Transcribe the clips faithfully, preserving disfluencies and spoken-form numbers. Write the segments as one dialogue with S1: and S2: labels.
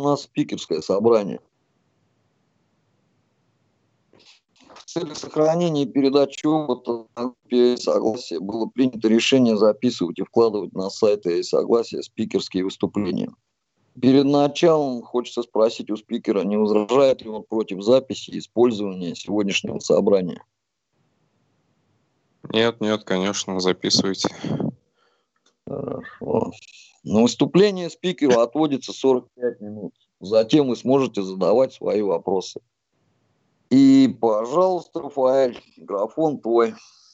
S1: нас спикерское собрание. В целях сохранения и передачи опыта и согласия было принято решение записывать и вкладывать на сайты и согласия спикерские выступления. Перед началом хочется спросить у спикера, не возражает ли он против записи и использования сегодняшнего собрания.
S2: Нет, нет, конечно, записывайте.
S1: Хорошо. На выступление спикеру отводится сорок пять минут. Затем вы сможете задавать свои вопросы. И, пожалуйста, Рафаэль, микрофон твой.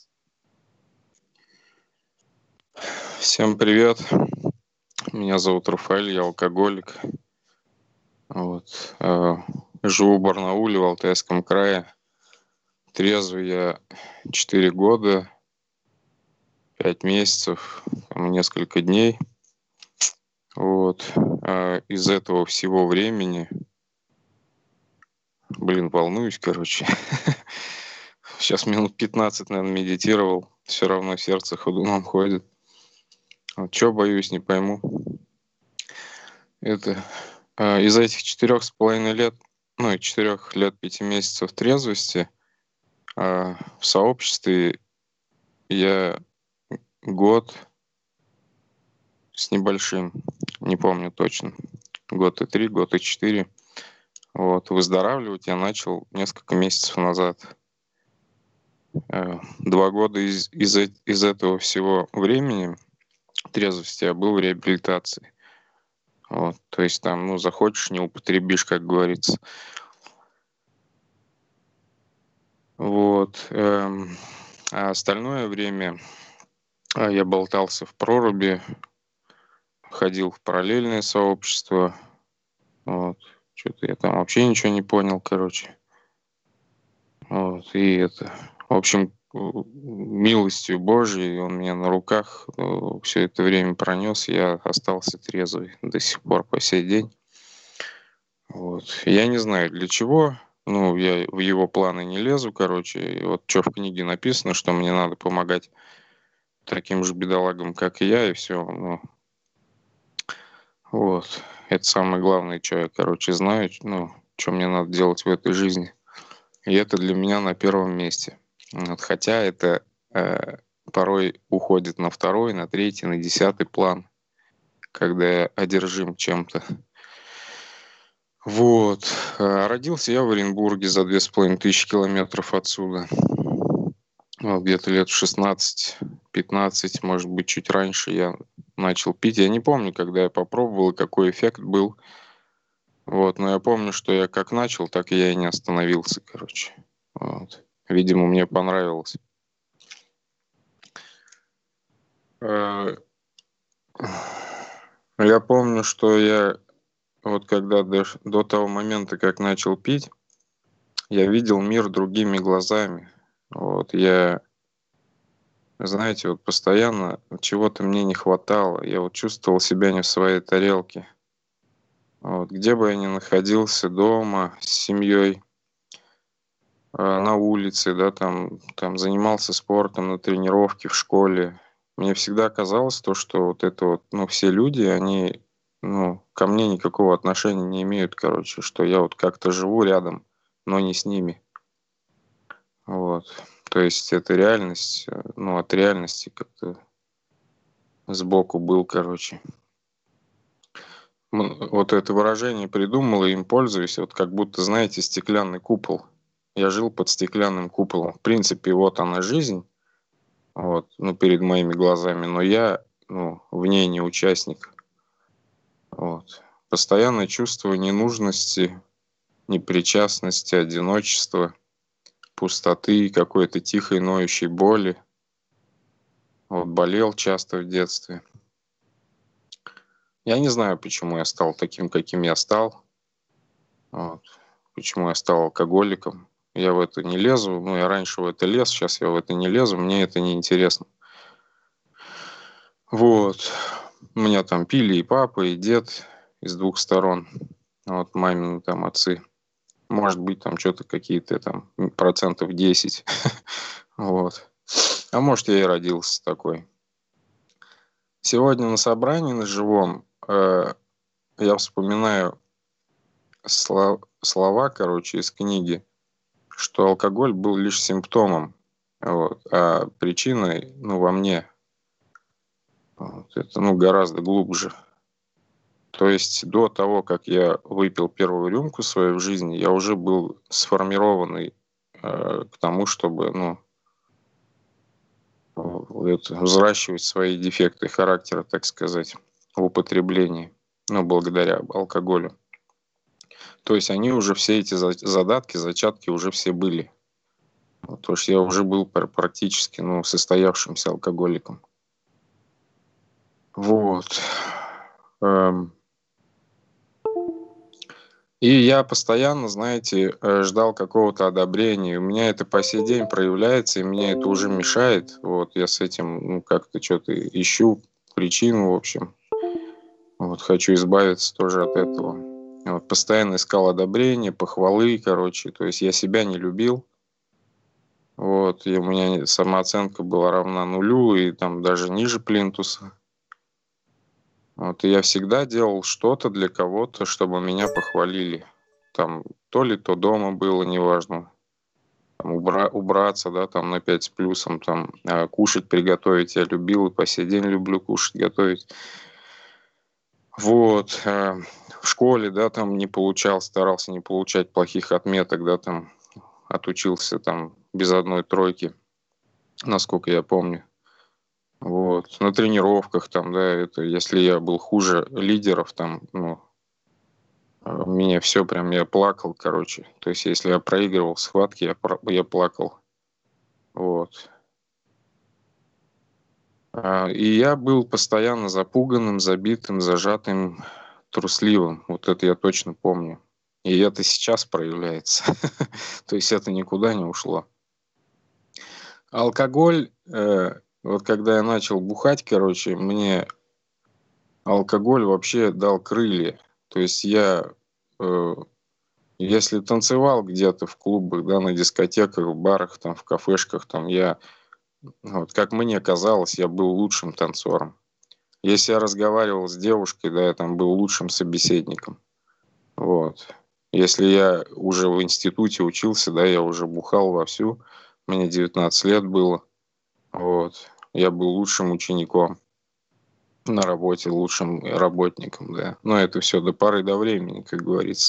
S2: Всем привет. Меня зовут Рафаэль, я алкоголик. Вот. Живу в Барнауле, в Алтайском крае. Трезвый я четыре года, пять месяцев, несколько дней. Вот. Из этого всего времени, блин, волнуюсь, короче. Сейчас минут пятнадцать, наверное, медитировал. Все равно сердце ходуном ходит. Вот чё боюсь, не пойму. Это э, из этих четырех с половиной лет, ну и четырех лет пяти месяцев трезвости э, в сообществе я год с небольшим, не помню точно, год и три, год и четыре. Вот, выздоравливать я начал несколько месяцев назад. Э, два года из, из, из этого всего времени трезвости я был в реабилитации. Вот, то есть там, ну, захочешь, не употребишь, как говорится. Вот. Эм, а остальное время а, я болтался в проруби, ходил в параллельное сообщество. Вот. Что-то я там вообще ничего не понял, короче. Вот. И это, в общем, милостью Божьей он меня на руках все это время пронес, я остался трезвый до сих пор по сей день. Вот. Я не знаю для чего, ну, я в его планы не лезу, короче. И вот что в книге написано, что мне надо помогать таким же бедолагам, как и я, и все. Ну, вот. Это самое главное, что я, короче, знаю, ну, что мне надо делать в этой жизни. И это для меня на первом месте. Вот. Хотя это э, порой уходит на второй, на третий, на десятый план, когда я одержим чем-то. Вот. Родился я в Оренбурге за две с половиной тысячи километров отсюда. Вот, где-то лет в шестнадцать-пятнадцать, может быть, чуть раньше я начал пить. Я не помню, когда я попробовал, какой эффект был. Вот, но я помню, что я как начал, так и я и не остановился, короче. Вот. Видимо, мне понравилось. Я помню, что я вот когда до, до того момента, как начал пить, я видел мир другими глазами. Вот, я, знаете, вот постоянно чего-то мне не хватало. Я вот чувствовал себя не в своей тарелке. Вот, где бы я ни находился, дома, с семьей, на улице, да, там, там занимался спортом, на тренировке, в школе. Мне всегда казалось то, что вот это вот, ну, все люди, они, ну, ко мне никакого отношения не имеют, короче, что я вот как-то живу рядом, но не с ними. Вот. То есть это реальность, ну, от реальности как-то сбоку был, короче. Вот это выражение придумал и им пользуюсь, вот как будто, знаете, стеклянный купол. Я жил под стеклянным куполом. В принципе, вот она жизнь, вот, ну, перед моими глазами, но я, ну, в ней не участник. Вот. Постоянное чувство ненужности, непричастности, одиночества, пустоты, какой-то тихой ноющей боли. Вот, болел часто в детстве. Я не знаю, почему я стал таким, каким я стал. Вот. Почему я стал алкоголиком. Я в это не лезу. Ну, я раньше в это лез, сейчас я в это не лезу. Мне это не интересно. Вот. У меня там пили и папа, и дед из двух сторон. Вот мамины там отцы. Может быть, там что-то какие-то там процентов десять. Вот. А может, я и родился такой. Сегодня на собрании на живом э, я вспоминаю сло- слова, короче, из книги, что алкоголь был лишь симптомом, вот, а причиной, ну, во мне. Вот, это, ну, гораздо глубже. То есть до того, как я выпил первую рюмку в своей жизни, я уже был сформированный э, к тому, чтобы, ну, это, взращивать свои дефекты характера, так сказать, в употреблении, ну, благодаря алкоголю. То есть они уже все эти за- задатки, зачатки уже все были. Вот, потому что я уже был пр- практически, ну, состоявшимся алкоголиком. Вот. Эм, И я постоянно, знаете, э, ждал какого-то одобрения. У меня это по сей день проявляется, и мне это уже мешает. Вот я с этим, ну, как-то что-то ищу причину, в общем. Вот хочу избавиться тоже от этого. Вот, постоянно искал одобрения, похвалы, короче. То есть я себя не любил. Вот, и у меня самооценка была равна нулю, и там даже ниже плинтуса. Вот, и я всегда делал что-то для кого-то, чтобы меня похвалили. Там то ли то дома было, неважно. Там, убра- убраться, да, там на пять с плюсом, там э, кушать приготовить я любил и по сей день люблю кушать, готовить. Вот. э, в школе, да, там не получал, старался не получать плохих отметок, да, там отучился там без одной тройки, насколько я помню. Вот. На тренировках там, да, это если я был хуже лидеров, там, ну, э, мне все прям, я плакал, короче. То есть, если я проигрывал схватки, я, про- я плакал. Вот. А, И я был постоянно запуганным, забитым, зажатым, трусливым. Вот это я точно помню. И это сейчас проявляется. То есть это никуда не ушло. Алкоголь, э, вот когда я начал бухать, короче, мне алкоголь вообще дал крылья. То есть я, э, если танцевал где-то в клубах, да, на дискотеках, в барах, там, в кафешках, там, я, вот, как мне казалось, я был лучшим танцором. Если я разговаривал с девушкой, да, я там был лучшим собеседником. Вот. Если я уже в институте учился, да, я уже бухал вовсю, мне девятнадцать лет было. Вот. Я был лучшим учеником на работе, лучшим работником, да. Но это все до поры до времени, как говорится.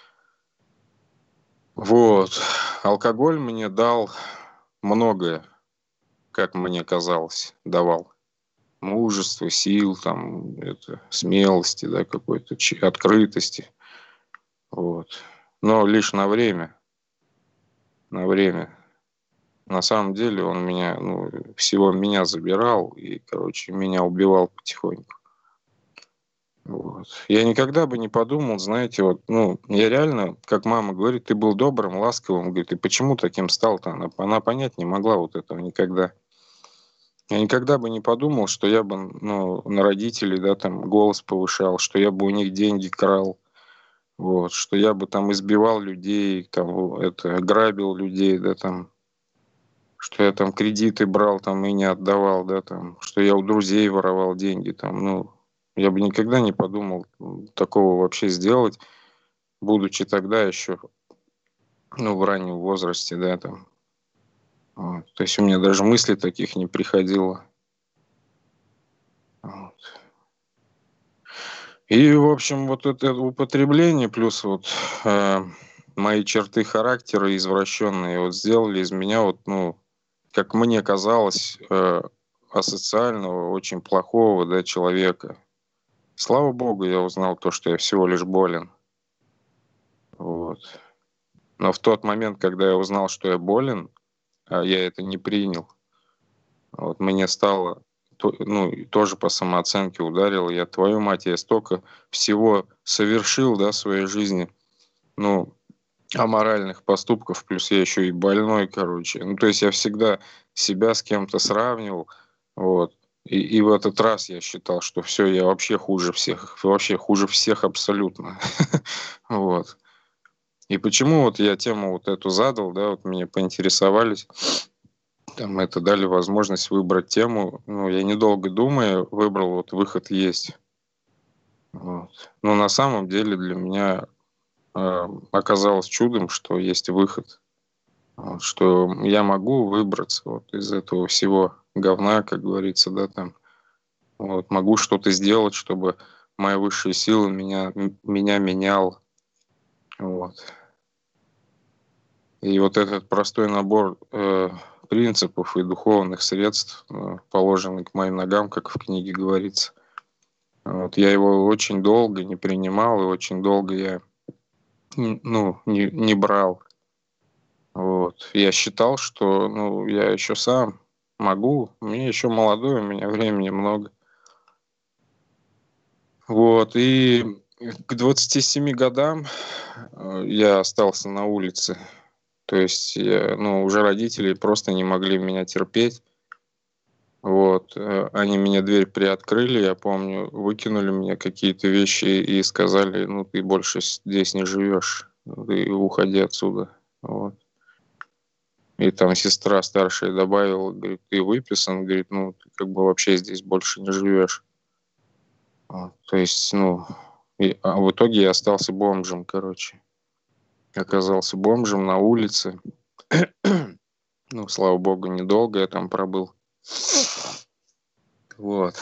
S2: Вот. Алкоголь мне дал многое, как мне казалось, давал. Мужество, сил, там, это, смелости, да, какой-то ч- открытости. Вот. Но лишь на время. На время. На самом деле он меня, ну, всего меня забирал и, короче, меня убивал потихоньку. Вот. Я никогда бы не подумал, знаете, вот, ну, я реально, как мама говорит, ты был добрым, ласковым, говорит, и почему таким стал-то? Она, она понять не могла вот этого никогда. Я никогда бы не подумал, что я бы, ну, на родителей, да, там, голос повышал, что я бы у них деньги крал, вот, что я бы там избивал людей, там, это, грабил людей, да, там, что я там кредиты брал там и не отдавал, да, там, что я у друзей воровал деньги, там, ну, я бы никогда не подумал такого вообще сделать, будучи тогда еще, ну, в раннем возрасте, да, там. Вот. То есть у меня даже мыслей таких не приходило. Вот. И, в общем, вот это употребление плюс вот э, мои черты характера извращенные вот сделали из меня вот, ну, как мне казалось, э, асоциального, очень плохого, да, человека. Слава богу, я узнал то, что я всего лишь болен. Вот. Но в тот момент, когда я узнал, что я болен, а я это не принял. Вот мне стало, то- ну, и тоже по самооценке ударило. Я, твою мать, я столько всего совершил, да, в своей жизни. Ну, аморальных поступков, плюс я еще и больной, короче. Ну, то есть я всегда себя с кем-то сравнивал, вот. И, и в этот раз я считал, что все, я вообще хуже всех, вообще хуже всех абсолютно. Вот. И почему вот я тему вот эту задал, да, вот меня поинтересовались, там это дали возможность выбрать тему, ну, я недолго думая выбрал, вот выход есть. Вот. Но на самом деле для меня э, оказалось чудом, что есть выход. Вот, что я могу выбраться вот из этого всего говна, как говорится, да, там. Вот, могу что-то сделать, чтобы моя высшая сила меня, меня меняла. Вот. И вот этот простой набор э, принципов и духовных средств, э, положенный к моим ногам, как в книге говорится. Вот, я его очень долго не принимал, и очень долго я н- ну, не, не брал. Вот. Я считал, что ну, я еще сам могу, мне еще молодой, у меня времени много. Вот. И к двадцати семи годам э, я остался на улице. То есть, я, ну, уже родители просто не могли меня терпеть. Вот. э, Они мне дверь приоткрыли, я помню, выкинули мне какие-то вещи и сказали, ну, ты больше здесь не живешь, ты уходи отсюда. Вот. И там сестра старшая добавила, говорит, ты выписан, говорит, ну, ты как бы вообще здесь больше не живешь. Вот. То есть, ну, и- а в итоге я остался бомжем, короче. Оказался бомжем на улице. Ну, слава богу, недолго я там пробыл. Вот.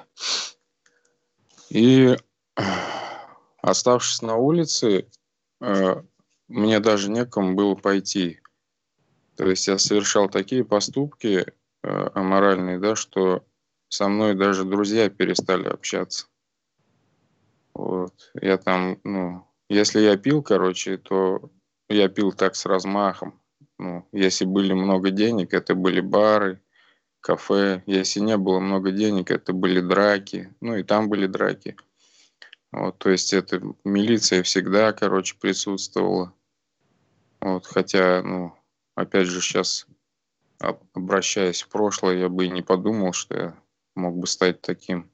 S2: И оставшись на улице, э, мне даже некому было пойти. То есть я совершал такие поступки э, аморальные, да, что со мной даже друзья перестали общаться. Вот. Я там, ну, если я пил, короче, то я пил так с размахом. Ну, если были много денег, это были бары, кафе. Если не было много денег, это были драки. Ну, и там были драки. Вот, то есть это милиция всегда, короче, присутствовала. Вот, хотя, ну, опять же, сейчас обращаясь в прошлое, я бы и не подумал, что я мог бы стать таким.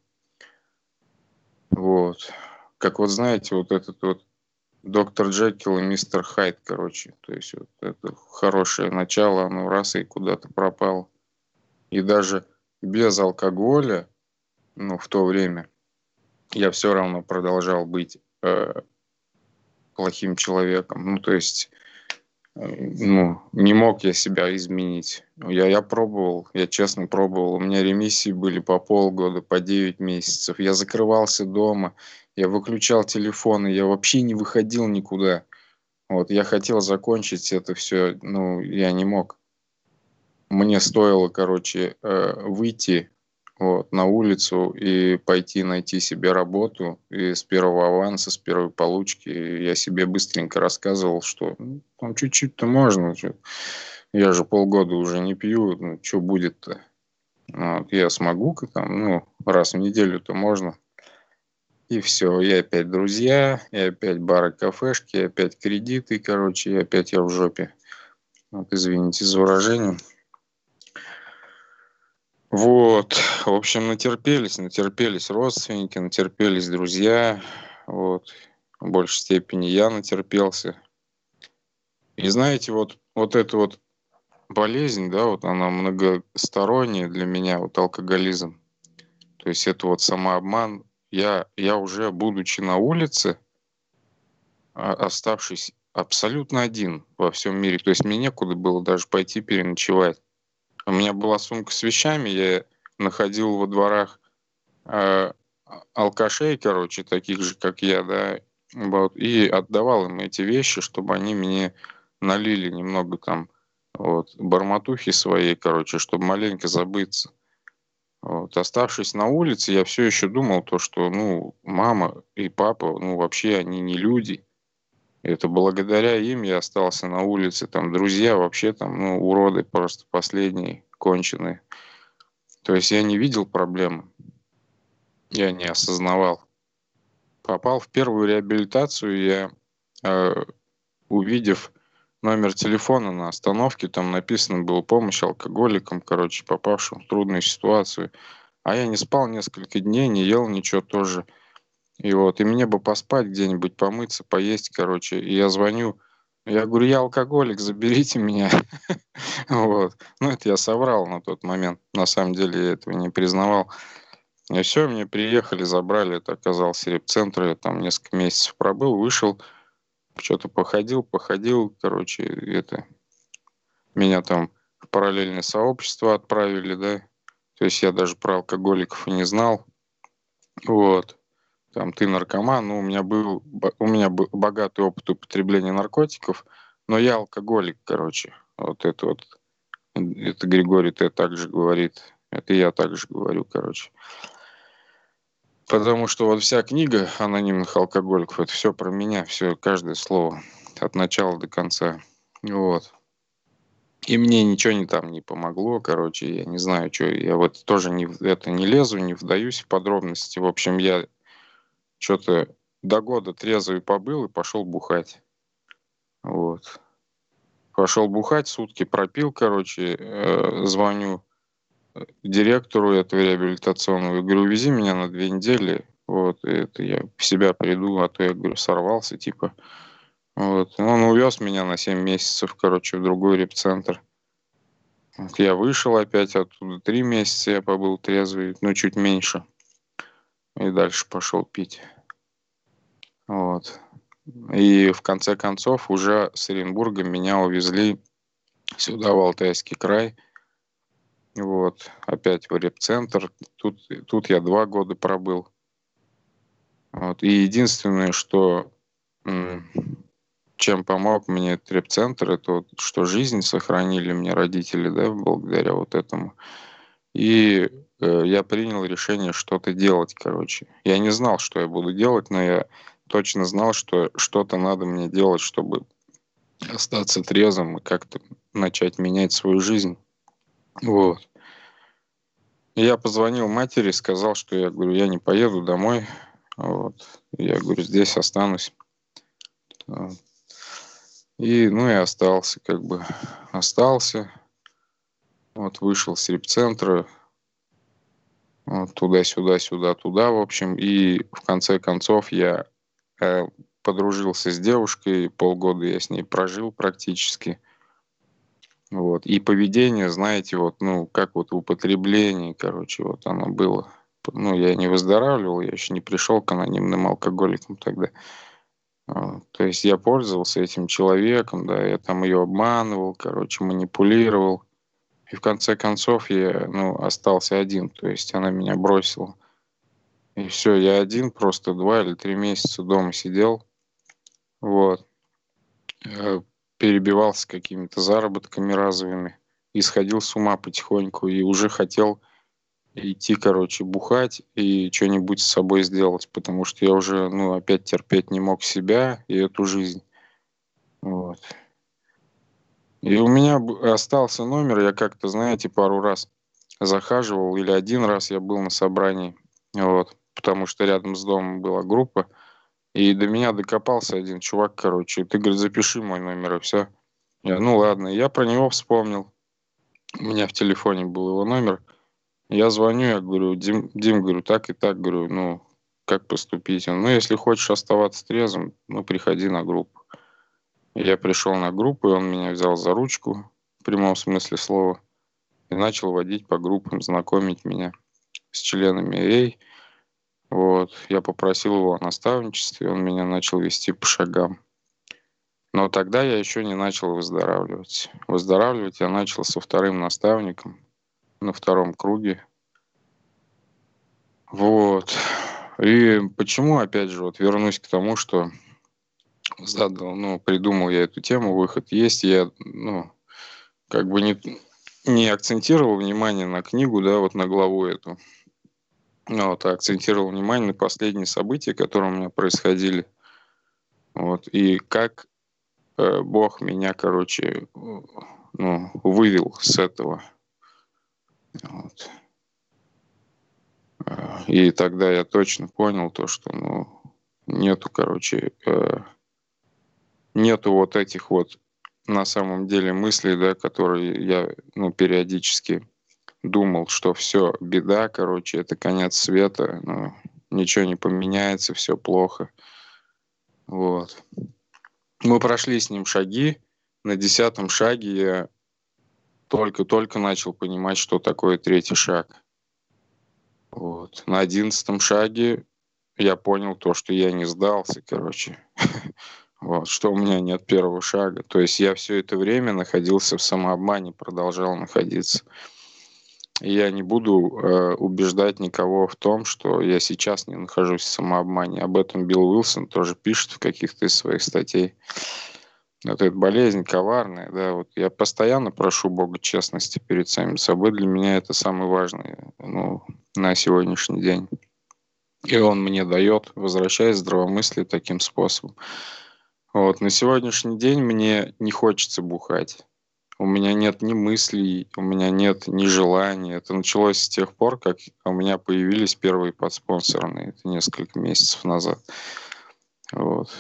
S2: Вот. Как вот знаете, вот этот вот доктор Джекил и мистер Хайд, короче. То есть вот это хорошее начало, оно раз и куда-то пропало. И даже без алкоголя, ну, в то время, я все равно продолжал быть э, плохим человеком. Ну, то есть, э, ну, не мог я себя изменить. Я, я пробовал, я честно пробовал. У меня ремиссии были по полгода, по девять месяцев. Я закрывался дома, я выключал телефон, и я вообще не выходил никуда. Вот, я хотел закончить это все, ну, я не мог. Мне стоило, короче, э, выйти вот, на улицу и пойти найти себе работу. И с первого аванса, с первой получки я себе быстренько рассказывал, что ну, там чуть-чуть-то можно. Чё. Я же полгода уже не пью, ну, что будет-то? Вот, я смогу, там, ну, раз в неделю-то можно. И все, и опять друзья, и опять бары, кафешки, и опять кредиты, короче, и опять я в жопе. Вот, извините за выражение. Вот, в общем, натерпелись, натерпелись родственники, натерпелись друзья, вот, в большей степени я натерпелся. И знаете, вот, вот эта вот болезнь, да, вот она многосторонняя для меня, вот алкоголизм, то есть это вот самообман. Я, я уже, будучи на улице, а- оставшись абсолютно один во всем мире, то есть мне некуда было даже пойти переночевать. У меня была сумка с вещами, я находил во дворах э, алкашей, короче, таких же, как я, да, вот, и отдавал им эти вещи, чтобы они мне налили немного там вот, барматухи своей, короче, чтобы маленько забыться. Вот. Оставшись на улице, я все еще думал то, что, ну, мама и папа, ну, вообще они не люди. Это благодаря им я остался на улице. Там друзья вообще там, ну, уроды просто последние, конченые. То есть я не видел проблемы, я не осознавал. Попал в первую реабилитацию, я, э, увидев номер телефона на остановке, там написано было «Помощь алкоголикам», короче, попавшим в трудную ситуацию. А я не спал несколько дней, не ел ничего тоже. И вот, и мне бы поспать где-нибудь, помыться, поесть, короче. И я звоню, я говорю, я алкоголик, заберите меня. Вот. Ну, это я соврал на тот момент. На самом деле я этого не признавал. И все, мне приехали, забрали. Это оказался репцентр. Я там несколько месяцев пробыл, вышел. что-то походил, походил, короче, это, меня там в параллельное сообщество отправили, да, то есть я даже про алкоголиков и не знал, вот, там ты наркоман, ну, у меня был, бо- у меня был богатый опыт употребления наркотиков, но я алкоголик, короче, вот это вот, это Григорий Т. также говорит, это я также говорю, короче. Потому что вот вся книга анонимных алкоголиков, это все про меня, все, каждое слово, от начала до конца. Вот. И мне ничего не там не помогло, короче, я не знаю, что, я вот тоже не, в это не лезу, не вдаюсь в подробности. В общем, я что-то до года трезвый побыл и пошел бухать. Вот. Пошел бухать, сутки пропил, короче, э, звоню директору этого реабилитационного и говорю, увези меня на две недели, вот, и это я в себя приду, а то я, говорю, сорвался, типа. Вот. И он увез меня на семь месяцев, короче, в другой репцентр. Вот я вышел опять оттуда, три месяца я побыл трезвый, ну, чуть меньше. И дальше пошел пить. Вот. И в конце концов уже с Оренбурга меня увезли сюда, в Алтайский край. Вот. Опять в репцентр. Тут, тут я два года пробыл. Вот. И единственное, что м, чем помог мне этот репцентр, это вот, что жизнь сохранили мне родители, да, благодаря вот этому. И э, я принял решение что-то делать, короче. Я не знал, что я буду делать, но я точно знал, что что-то надо мне делать, чтобы остаться трезвым и как-то начать менять свою жизнь. Вот. И я позвонил матери, сказал, что я говорю, я не поеду домой. Вот. Я говорю, здесь останусь. Вот. И, ну, и остался, как бы, остался. Вот, вышел с репцентра, вот, туда-сюда, сюда-туда, в общем. И в конце концов я э, подружился с девушкой, полгода я с ней прожил практически. Вот. И поведение, знаете, вот, ну, как вот в употреблении, короче, вот оно было. Ну, я не выздоравливал, я еще не пришел к анонимным алкоголикам тогда. Вот. То есть я пользовался этим человеком, да, я там ее обманывал, короче, манипулировал. И в конце концов я, ну, остался один, то есть она меня бросила. И все, я один просто два или три месяца дома сидел, вот, э, перебивался какими-то заработками разовыми, и сходил с ума потихоньку, и уже хотел идти, короче, бухать и что-нибудь с собой сделать, потому что я уже, ну, опять терпеть не мог себя и эту жизнь, вот. И у меня б- остался номер, я как-то, знаете, пару раз захаживал, или один раз я был на собрании, вот, потому что рядом с домом была группа, и до меня докопался один чувак, короче, ты, говорит, запиши мой номер, и все. Я, ну ладно, я про него вспомнил, у меня в телефоне был его номер, я звоню, я говорю, Дим, Дим, говорю, так и так, говорю, ну, как поступить? Он, ну, если хочешь оставаться трезвым, ну, приходи на группу. Я пришел на группу, и он меня взял за ручку, в прямом смысле слова, и начал водить по группам, знакомить меня с членами эй. Вот. Я попросил его о наставничестве, и он меня начал вести по шагам. Но тогда я еще не начал выздоравливать. Выздоравливать я начал со вторым наставником на втором круге. Вот. И почему, опять же, вот вернусь к тому, что задал, ну, придумал я эту тему, выход есть, я, ну, как бы не, не акцентировал внимание на книгу, да, вот на главу эту. Ну, вот, а акцентировал внимание на последние события, которые у меня происходили. Вот, и как э, Бог меня, короче, э, ну, вывел с этого. Вот. Э, И тогда я точно понял то, что, ну, нету, короче, э, нету вот этих вот на самом деле мыслей, да, которые я, ну, периодически думал, что все, беда, короче, это конец света, ну, ничего не поменяется, все плохо. Вот. Мы прошли с ним шаги. На десятом шаге я только-только начал понимать, что такое третий шаг. Вот. На одиннадцатом шаге я понял то, что я не сдался, короче. Вот, что у меня нет первого шага. То есть я все это время находился в самообмане, продолжал находиться. И я не буду э, убеждать никого в том, что я сейчас не нахожусь в самообмане. Об этом Билл Уилсон тоже пишет в каких-то из своих статей. Вот эта болезнь коварная, да, вот я постоянно прошу Бога честности перед самим собой. Для меня это самое важное, ну, на сегодняшний день. И он мне дает, возвращаясь здравомыслие таким способом. Вот, на сегодняшний день мне не хочется бухать. У меня нет ни мыслей, у меня нет ни желания. Это началось с тех пор, как у меня появились первые подспонсорные. Это несколько месяцев назад. Вот.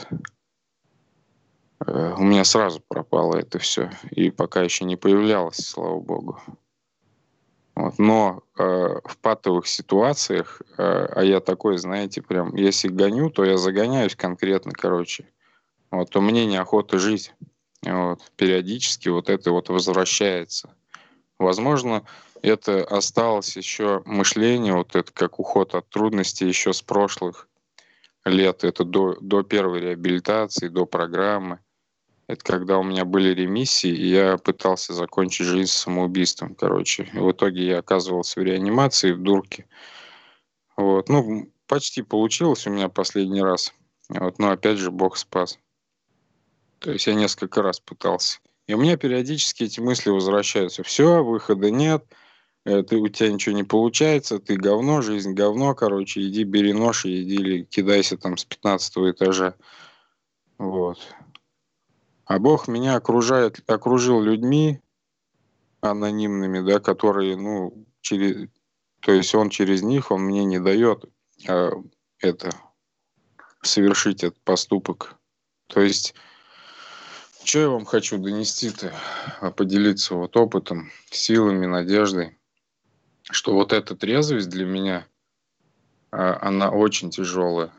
S2: Э, У меня сразу пропало это все. И пока еще не появлялось, слава богу. Вот. Но э, в патовых ситуациях, э, а я такой, знаете, прям, если гоню, то я загоняюсь конкретно, короче. Вот, то мне неохота жить. Вот. Периодически вот это вот возвращается. Возможно, это осталось еще мышление, вот это как уход от трудностей еще с прошлых лет. Это до, до первой реабилитации, до программы. Это когда у меня были ремиссии, и я пытался закончить жизнь самоубийством, короче. И в итоге я оказывался в реанимации, в дурке. Вот. Ну, почти получилось у меня последний раз. Вот. Но опять же, Бог спас. То есть я несколько раз пытался. И у меня периодически эти мысли возвращаются. Все, выхода нет, э, ты, у тебя ничего не получается, ты говно, жизнь говно, короче, иди бери нож и иди или кидайся там с пятнадцатого этажа. Вот. А Бог меня окружает, окружил людьми анонимными, да, которые, ну, через, то есть он через них, он мне не дает а, это, совершить этот поступок. То есть что я вам хочу донести-то, а, поделиться вот опытом, силами, надеждой, что вот эта трезвость для меня, а, она очень тяжелая.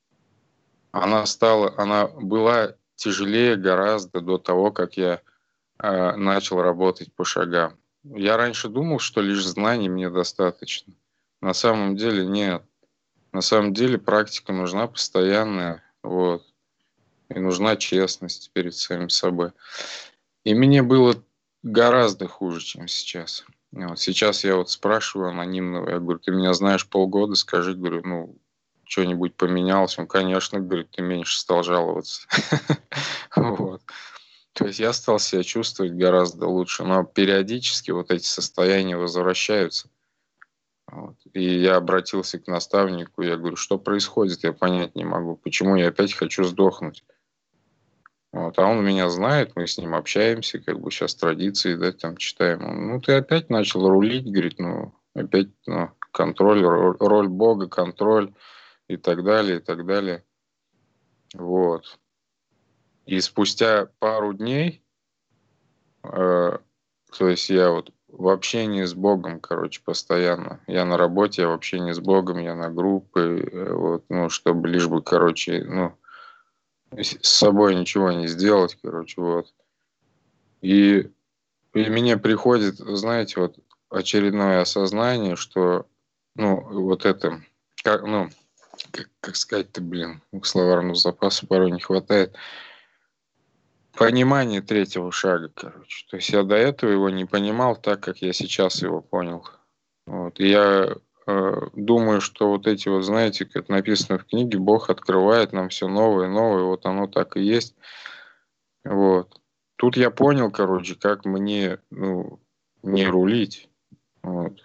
S2: Она стала, она была тяжелее гораздо до того, как я а, начал работать по шагам. Я раньше думал, что лишь знаний мне достаточно. На самом деле нет. На самом деле практика нужна постоянная, вот. И нужна честность перед самим собой. И мне было гораздо хуже, чем сейчас. Вот сейчас я вот спрашиваю анонимного, я говорю, ты меня знаешь полгода, скажи, говорю, ну, что-нибудь поменялось? Он, конечно, говорит, ты меньше стал жаловаться. Вот. То есть я стал себя чувствовать гораздо лучше, но периодически вот эти состояния возвращаются. Вот. И я обратился к наставнику, я говорю, что происходит, я понять не могу, почему я опять хочу сдохнуть. Вот. А он меня знает, мы с ним общаемся, как бы сейчас традиции, да, там читаем. Он, ну, ты опять начал рулить, говорит, ну, опять, ну, контроль, роль, роль Бога, контроль и так далее, и так далее. Вот. И спустя пару дней, э, то есть я вот в общении с Богом, короче, постоянно. Я на работе, я в общении с Богом, я на группы, э, вот, ну, чтобы лишь бы, короче, ну, с собой ничего не сделать, короче, вот. И И мне приходит, знаете, вот очередное осознание, что, ну, вот это, как, ну, как, как сказать-то, блин, словарного запаса порой не хватает. Понимание третьего шага, короче. То есть я до этого его не понимал так, как я сейчас его понял. Вот. И я э, думаю, что вот эти вот, знаете, как написано в книге, Бог открывает нам все новое и новое, вот оно так и есть. Вот. Тут я понял, короче, как мне, ну, не рулить. Вот.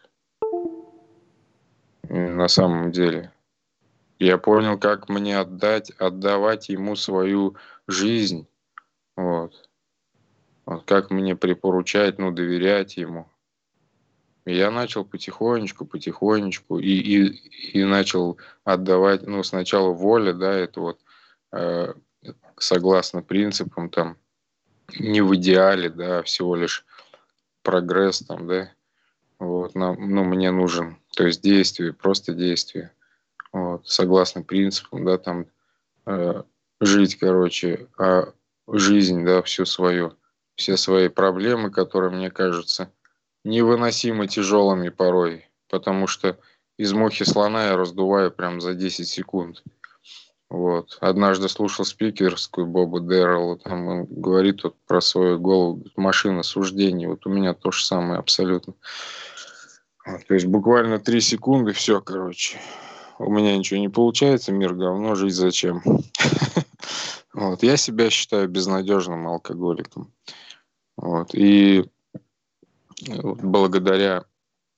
S2: На самом деле. Я понял, как мне отдать, отдавать ему свою жизнь. Вот. Вот как мне припоручать, ну, доверять ему. И я начал потихонечку, потихонечку и, и, и начал отдавать, ну, сначала воля, да, это вот э, согласно принципам, там, не в идеале, да, а всего лишь прогресс, там, да, вот, нам, ну, мне нужен, то есть действие, просто действие. Вот, согласно принципам, да, там э, жить, короче, а жизнь, да, всю свою, все свои проблемы, которые мне кажутся невыносимо тяжелыми порой, потому что из мухи слона я раздуваю прям за десять секунд. Вот. Однажды слушал спикерскую Боба Дэррелла, там он говорит вот про свою голову, машина суждений. Вот у меня то же самое абсолютно. Вот, то есть буквально три секунды, все, короче. У меня ничего не получается, мир говно, жизнь зачем? Вот. Я себя считаю безнадежным алкоголиком. Вот. И вот благодаря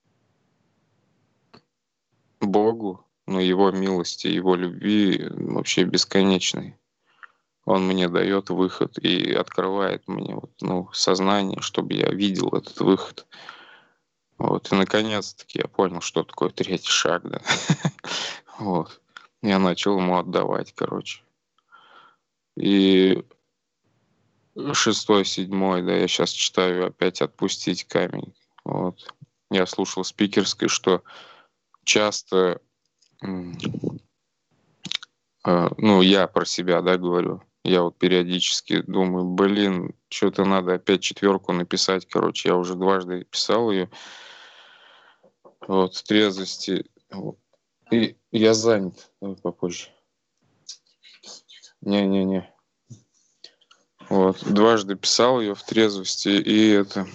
S2: Богу, ну, его милости, его любви вообще бесконечной, он мне дает выход и открывает мне вот, ну, сознание, чтобы я видел этот выход. Вот. И наконец-таки я понял, что такое третий шаг, да. Вот. Я начал ему отдавать, короче. И шестой, седьмой, да, я сейчас читаю опять «Отпустить камень». Вот. Я слушал спикерской, что часто, м, э, ну, я про себя, да, говорю, я вот периодически думаю, блин, что-то надо опять четверку написать, короче, я уже дважды писал ее, вот, в трезвости, вот. И я занят, давай попозже. Не-не-не. Вот, дважды писал ее в трезвости, и это...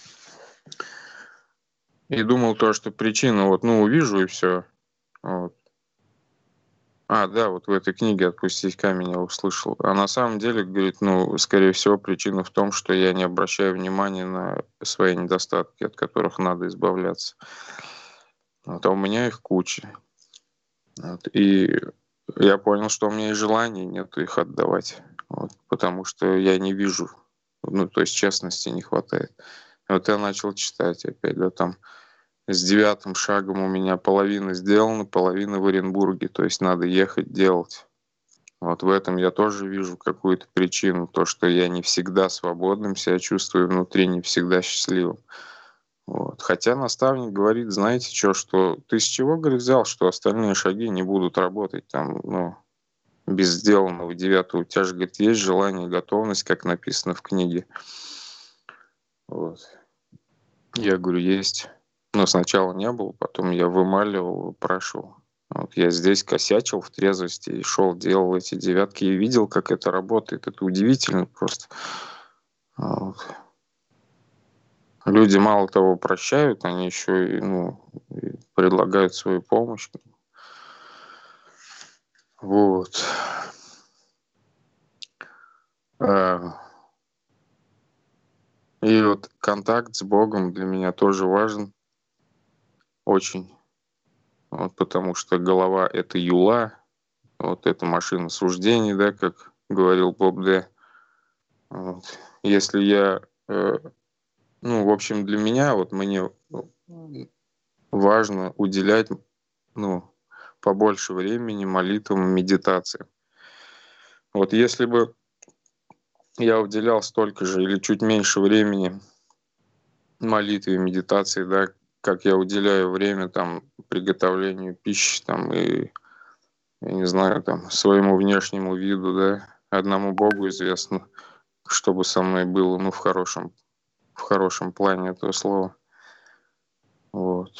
S2: И думал то, что причина, вот, ну, увижу, и все. Вот. А, да, вот в этой книге «Отпустить камень» я услышал. А на самом деле, говорит, ну, скорее всего, причина в том, что я не обращаю внимания на свои недостатки, от которых надо избавляться. Вот, а у меня их куча. Вот, и я понял, что у меня и желания нет их отдавать. Вот, потому что я не вижу, ну, то есть честности не хватает. Вот я начал читать опять, да, там с девятым шагом у меня половина сделана, половина в Оренбурге, то есть надо ехать делать. Вот в этом я тоже вижу какую-то причину, то, что я не всегда свободным себя чувствую внутри, не всегда счастливым. Вот. Хотя наставник говорит, знаете что, что ты с чего, говорит, взял, что остальные шаги не будут работать там, ну, без сделанного девятого. У тебя же, говорит, есть желание, готовность, как написано в книге. Вот. Я говорю, есть. Но сначала не было, потом я вымаливал, прошел. Вот я здесь косячил в трезвости и шел, делал эти девятки и видел, как это работает. Это удивительно просто. Вот. Люди мало того прощают, они еще и, ну, и предлагают свою помощь. Вот. А, И вот контакт с Богом для меня тоже важен. Очень. Вот, потому что голова — это юла, вот это машина суждений, да, как говорил Боб Д. Вот. Если я, э, ну, в общем, для меня, вот мне важно уделять, ну, побольше времени молитвам, медитациям. Вот если бы я уделял столько же или чуть меньше времени молитве и медитации, да, как я уделяю время там приготовлению пищи там и, я не знаю, там своему внешнему виду, да, одному Богу известно, что бы со мной было, ну, в хорошем, в хорошем плане этого слова. Вот.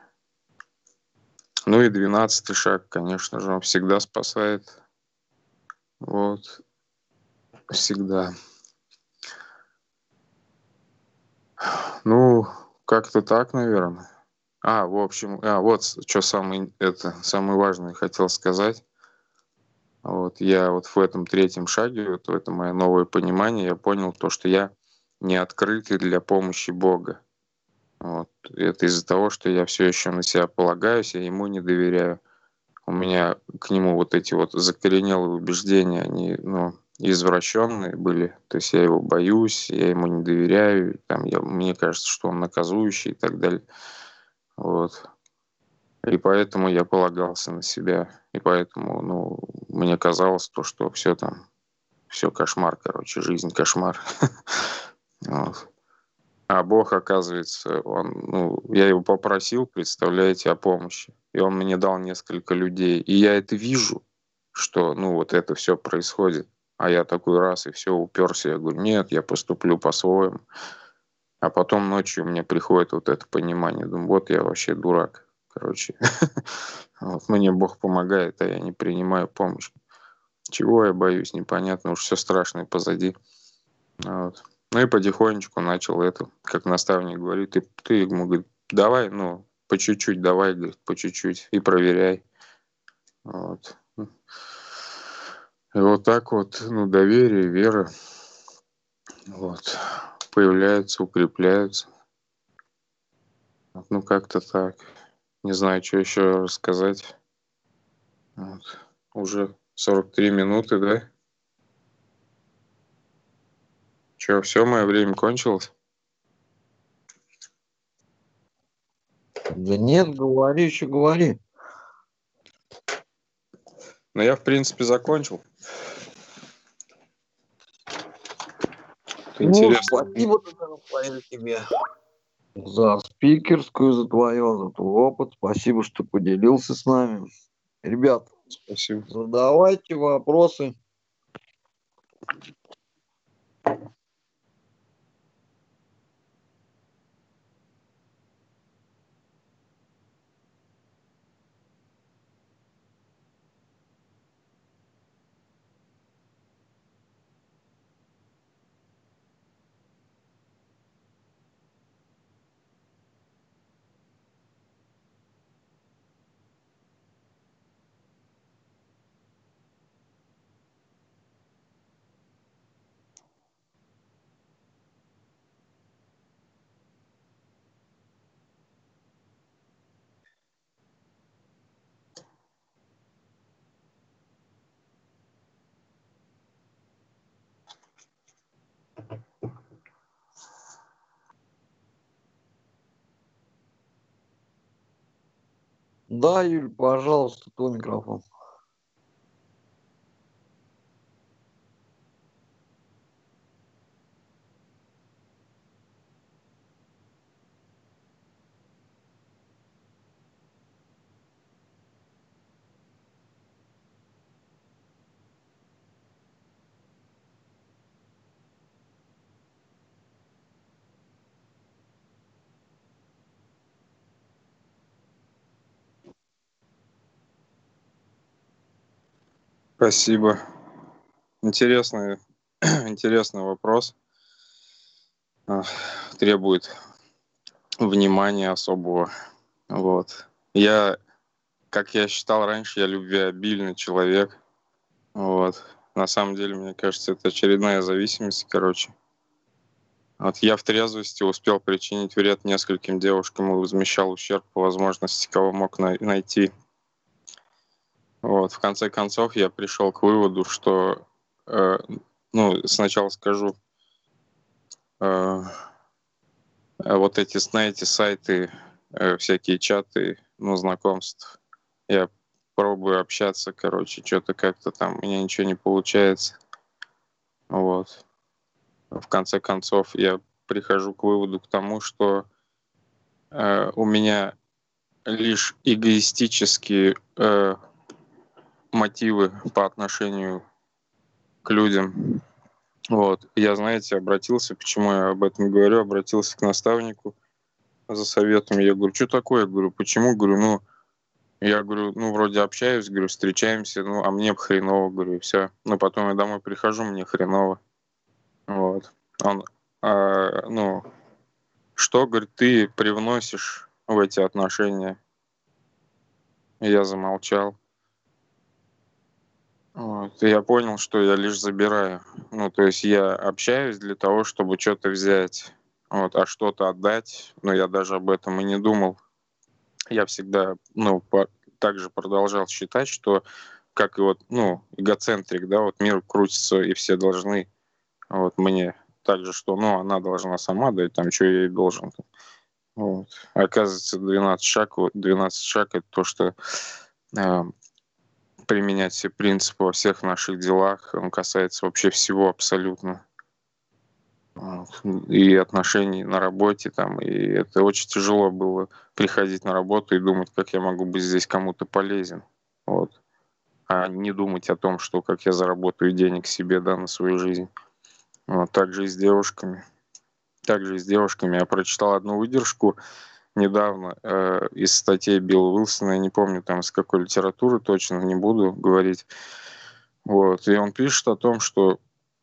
S2: Ну и двенадцатый шаг, конечно же, он всегда спасает. Вот. Всегда. Ну, как-то так, наверное. А, в общем, а, вот что самое, это, самое важное хотел сказать. Вот я вот в этом третьем шаге, вот в это мое новое понимание, я понял то, что я не открытый для помощи Бога. Вот. Это из-за того, что я все еще на себя полагаюсь, я ему не доверяю. У меня к нему вот эти вот закоренелые убеждения, они, ну, извращенные были. То есть я его боюсь, я ему не доверяю, там, я, мне кажется, что он наказующий и так далее. Вот. И поэтому я полагался на себя. И поэтому, ну, мне казалось то, что все там, все кошмар, короче, жизнь кошмар. Вот. А Бог, оказывается, он, ну, я его попросил, представляете, о помощи. И он мне дал несколько людей. И я это вижу, что, ну, вот это все происходит. А я такой раз и все уперся. Я говорю, нет, я поступлю по-своему. А потом ночью мне приходит вот это понимание. Думаю, вот я вообще дурак. Короче, вот мне Бог помогает, а я не принимаю помощь. Чего я боюсь, непонятно, уж все страшное позади. Вот. Ну и потихонечку начал это, как наставник говорит, ты, ты ему говорит, давай, ну, по чуть-чуть, давай, говорит, по чуть-чуть, и проверяй. Вот. И вот так вот, ну, доверие, вера, вот, появляются, укрепляются. Вот, ну, как-то так. Не знаю, что еще рассказать. Вот. Уже сорок три минуты, да? Че, все, мое время кончилось?
S1: Да нет, говори еще, говори.
S2: Ну, я, в принципе, закончил.
S1: Ну,
S2: Интересно.
S1: спасибо Рафаэль, тебе за спикерскую, за твое, за твой опыт. Спасибо, что поделился с нами. Ребят,
S2: Спасибо.
S1: задавайте вопросы. Да, Юль, пожалуйста, твой микрофон.
S2: Спасибо. Интересный, интересный вопрос. А, требует внимания особого. Вот. Я, как я считал раньше, я любвеобильный человек. Вот. На самом деле, мне кажется, это очередная зависимость, короче. Вот я в трезвости успел причинить вред нескольким девушкам и возмещал ущерб по возможности, кого мог на- найти. Вот. В конце концов, я пришел к выводу, что, э, ну, сначала скажу, э, вот эти, знаете, сайты, э, всякие чаты, ну, знакомств, я пробую общаться, короче, что-то как-то там, у меня ничего не получается. Вот. В конце концов, я прихожу к выводу к тому, что э, у меня лишь эгоистические э, мотивы по отношению к людям. Вот. Я, знаете, обратился, почему я об этом говорю, обратился к наставнику за советом. Я говорю, что такое? Я говорю, почему? Говорю, ну, я говорю, ну, вроде общаюсь, говорю, встречаемся, ну, а мне хреново, говорю, и все. Но потом я домой прихожу, мне хреново. Вот. Он, а, ну, что, говорит, ты привносишь в эти отношения? И я замолчал. Вот. И я понял, что я лишь забираю. Ну, то есть я общаюсь для того, чтобы что-то взять, вот, а что-то отдать. Но я даже об этом и не думал. Я всегда, ну, по- также продолжал считать, что как и вот, ну, эгоцентрик, да, вот мир крутится, и все должны, вот, мне также, что, ну, она должна сама дать, там, что я ей должен. Вот. Оказывается, двенадцать шаг, вот, двенадцать шаг это то, что э, применять все принципы во всех наших делах. Он касается вообще всего абсолютно. Вот. И отношений на работе там. И это очень тяжело было приходить на работу и думать, как я могу быть здесь кому-то полезен. Вот. А не думать о том, что как я заработаю денег себе, да, на свою жизнь. Вот. Также и с девушками. Также и с девушками. Я прочитал одну выдержку недавно э, из статей Билла Уилсона. Я не помню там из какой литературы точно, не буду говорить. Вот. И он пишет о том, что,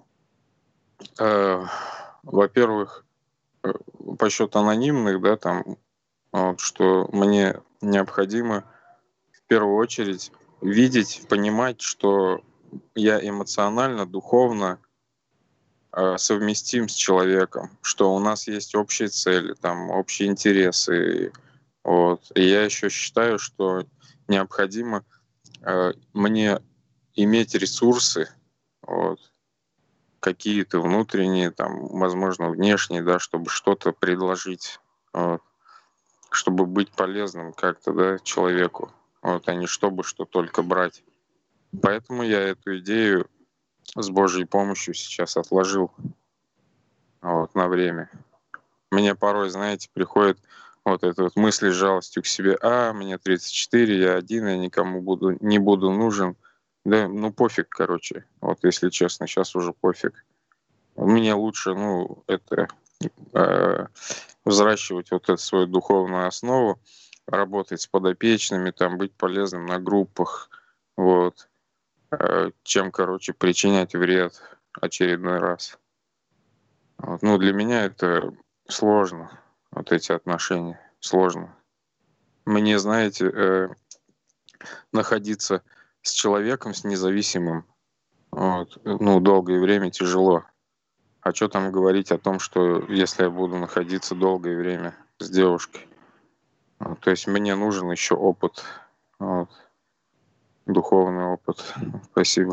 S2: э, во-первых, э, по счету анонимных, да, там, вот, что мне необходимо в первую очередь видеть, понимать, что я эмоционально, духовно э, совместим с человеком, что у нас есть общие цели, там, общие интересы. Вот. И я еще считаю, что необходимо э, мне иметь ресурсы, вот, какие-то внутренние, там, возможно, внешние, да, чтобы что-то предложить, вот, чтобы быть полезным как-то, да, человеку, вот, а не чтобы что только брать. Поэтому я эту идею с Божьей помощью сейчас отложил, вот, на время. Мне порой, знаете, приходит вот эта вот мысль с жалостью к себе: а, мне тридцать четыре, я один, я никому буду, не буду нужен. Да, ну пофиг, короче, вот если честно, сейчас уже пофиг. Мне лучше, ну, это э, взращивать вот эту свою духовную основу, работать с подопечными, там, быть полезным на группах, вот, э, чем, короче, причинять вред очередной раз. Вот. Ну, для меня это сложно, вот эти отношения, сложно. Мне, знаете, э, находиться с человеком, с независимым, вот, ну, долгое время тяжело. А что там говорить о том, что если я буду находиться долгое время с девушкой? Вот, то есть мне нужен еще опыт, вот, духовный опыт. Спасибо.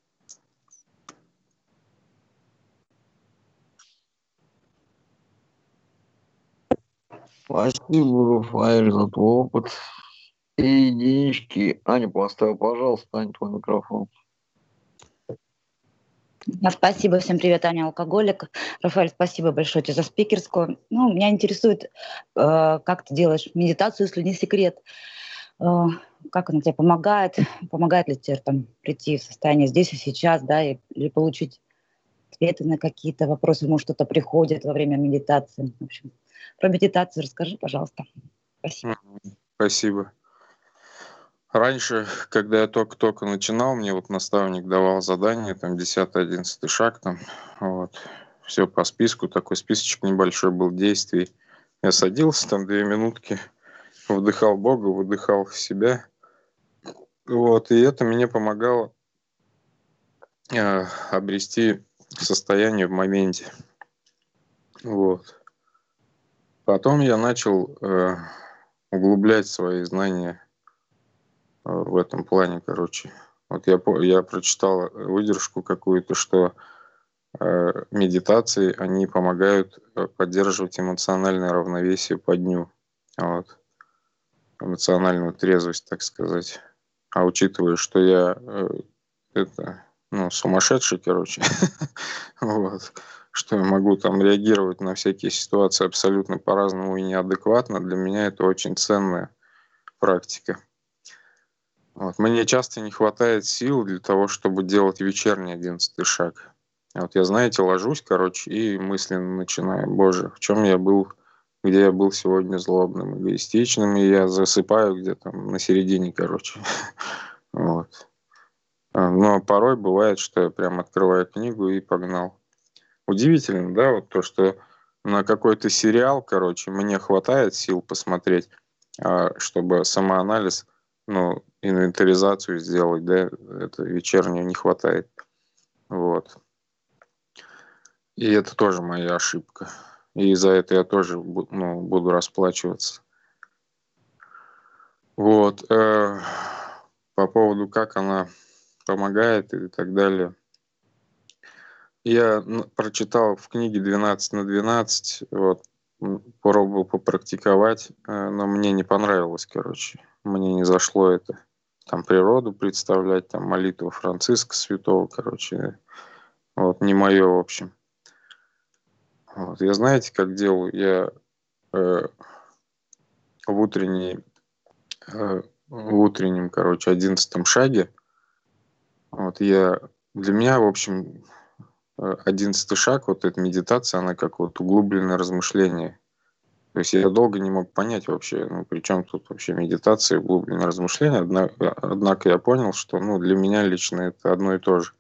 S1: Спасибо, Рафаэль, за твой опыт. И единички. Аня, поставь, пожалуйста, Аня, твой микрофон.
S3: Да, спасибо, всем привет, Аня Алкоголик. Рафаэль, спасибо большое тебе за спикерскую. Ну, меня интересует, э, как ты делаешь медитацию, если не секрет. Э, как она тебе помогает? Помогает ли тебе там прийти в состояние здесь и сейчас, да, и, или получить ответы на какие-то вопросы, может, что-то приходит во время медитации. В общем, про медитацию расскажи, пожалуйста. Спасибо.
S2: Спасибо. Раньше, когда я только-только начинал, мне вот наставник давал задание, там, десятый, одиннадцатый шаг, там, вот, все по списку, такой списочек небольшой был действий. Я садился, там, две минутки, вдыхал Бога, выдыхал в себя, вот, и это мне помогало э, обрести состояние в моменте, вот. Потом я начал э, углублять свои знания э, в этом плане, короче. Вот я, по- я прочитал выдержку какую-то, что э, медитации, они помогают э, поддерживать эмоциональное равновесие по дню. Вот. Эмоциональную трезвость, так сказать. А учитывая, что я э, это, ну, сумасшедший, короче, вот, что я могу там реагировать на всякие ситуации абсолютно по-разному и неадекватно, для меня это очень ценная практика. Вот. Мне часто не хватает сил для того, чтобы делать вечерний одиннадцатый шаг. Вот я, знаете, ложусь, короче, и мысленно начинаю: боже, в чем я был, где я был сегодня злобным, эгоистичным, и я засыпаю где-то на середине, короче. Вот. Но порой бывает, что я прям открываю книгу и погнал. Удивительно, да, вот то, что на какой-то сериал, короче, мне хватает сил посмотреть, а, чтобы самоанализ, ну, инвентаризацию сделать, да, это вечернее не хватает. Вот. И это тоже моя ошибка. И за это я тоже бу- ну, буду расплачиваться. Вот. э, По поводу, как она помогает и так далее. Я н- прочитал в книге двенадцать на двенадцать, вот, м, пробовал попрактиковать, э, но мне не понравилось, короче. Мне не зашло это. Там природу представлять, там молитву Франциска Святого, короче. Вот, не мое, в общем. Вот. Я, знаете, как делаю? Я э, в утренней, э, в утреннем, короче, одиннадцатом шаге, вот я, для меня, в общем, э, одиннадцатый шаг, вот эта медитация, она как вот углубленное размышление. То есть я долго не мог понять вообще, ну, при чем тут вообще медитация, глубинное размышление. Однако, однако я понял, что, ну, для меня лично это одно и то же.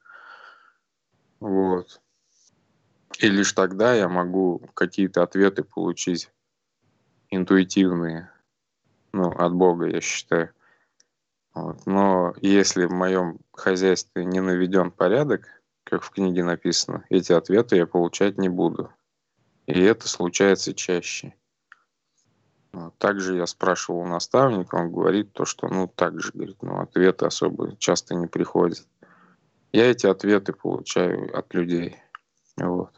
S2: Вот. И лишь тогда я могу какие-то ответы получить интуитивные, ну, от Бога, я считаю. Вот. Но если в моем хозяйстве не наведен порядок, как в книге написано, эти ответы я получать не буду. И это случается чаще. Вот. Также я спрашивал у наставника, он говорит то, что, ну, так же, говорит, ну, ответы особо часто не приходят. Я эти ответы получаю от людей. Вот.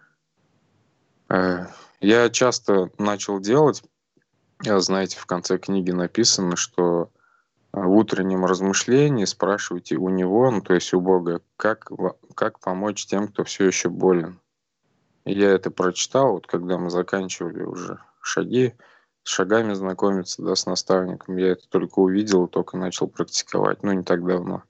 S2: Э, Я часто начал делать, а, знаете, в конце книги написано, что а, в утреннем размышлении спрашивайте у него, ну, то есть у Бога, как, во- как помочь тем, кто все еще болен. И я это прочитал, вот когда мы заканчивали уже шаги, с шагами знакомиться, да, с наставником. Я это только увидел, только начал практиковать, ну, не так давно.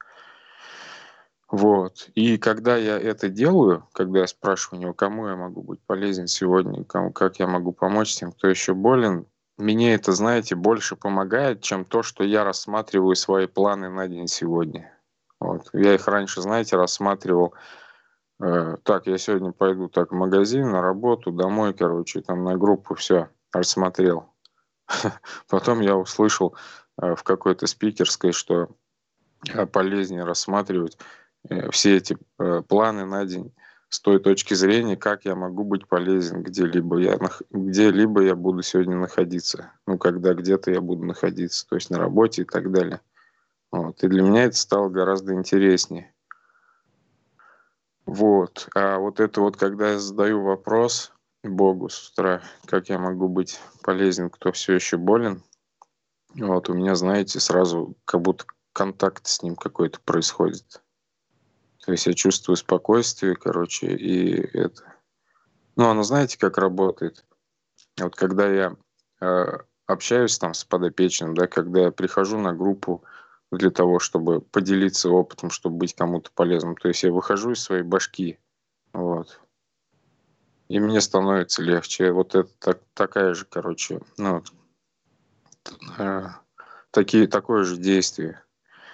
S2: Вот. И когда я это делаю, когда я спрашиваю у него, кому я могу быть полезен сегодня, кому, как я могу помочь тем, кто еще болен, мне это, знаете, больше помогает, чем то, что я рассматриваю свои планы на день сегодня. Вот. Я их раньше, знаете, рассматривал. Э, так, я сегодня пойду так в магазин, на работу, домой, короче, там на группу, все, рассмотрел. Потом я услышал э, в какой-то спикерской, что э, полезнее рассматривать э, все эти э, планы на день с той точки зрения, как я могу быть полезен где-либо я, нах- где-либо я буду сегодня находиться. Ну, когда где-то я буду находиться, то есть на работе и так далее. Вот. И для меня это стало гораздо интереснее. Вот. А вот это вот, когда я задаю вопрос Богу с утра, как я могу быть полезен, кто все еще болен, вот у меня, знаете, сразу как будто контакт с ним какой-то происходит. То есть я чувствую спокойствие, короче, и это. Ну, оно знаете, как работает? Вот когда я э, общаюсь там с подопечным, да, когда я прихожу на группу для того, чтобы поделиться опытом, чтобы быть кому-то полезным, то есть я выхожу из своей башки, вот, и мне становится легче. Вот это так, такая же, короче, ну, вот, э, такие, такое же действие.